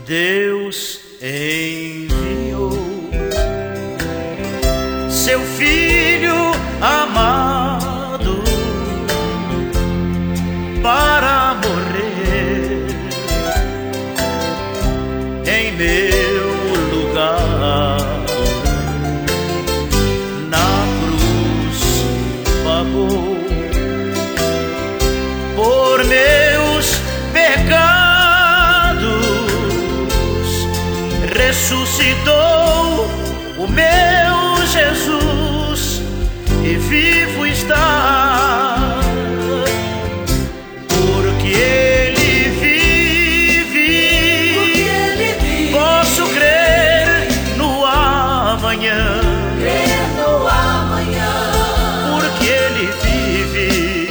Deus enviou seu Filho amado para morrer em meu lugar. Na cruz pagou por meus pecados, ressuscitou o meu Jesus e vivo está, porque Ele vive. Posso crer no amanhã, porque Ele vive.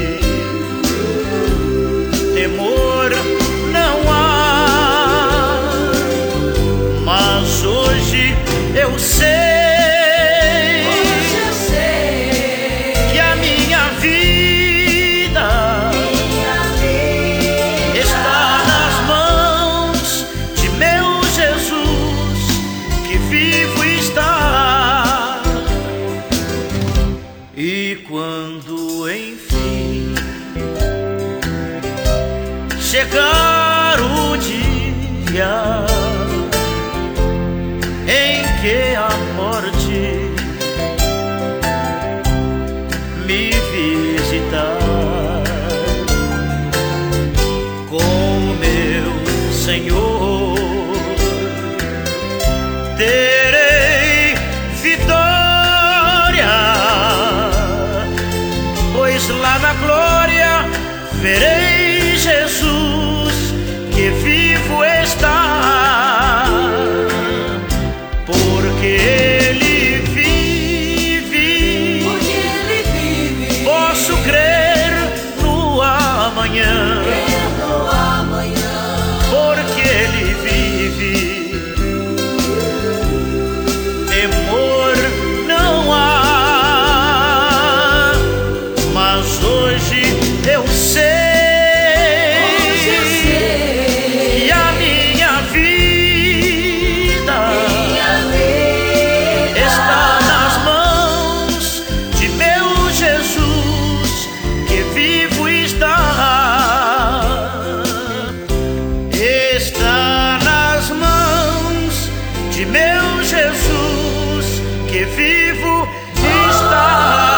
Temor não há, mas hoje eu sei que a minha vida está nas mãos de meu Jesus, que vivo está. E quando enfim chegar o dia em que a morte me visitar, com meu Senhor terei vitória, pois lá na glória verei Jesus, que vivo está, porque Ele vive. Posso crer no amanhã, porque Ele vive. Temor não há, mas hoje eu sei que a minha vida está nas mãos de meu Jesus, que vivo está. Está nas mãos de meu Jesus, que vivo está.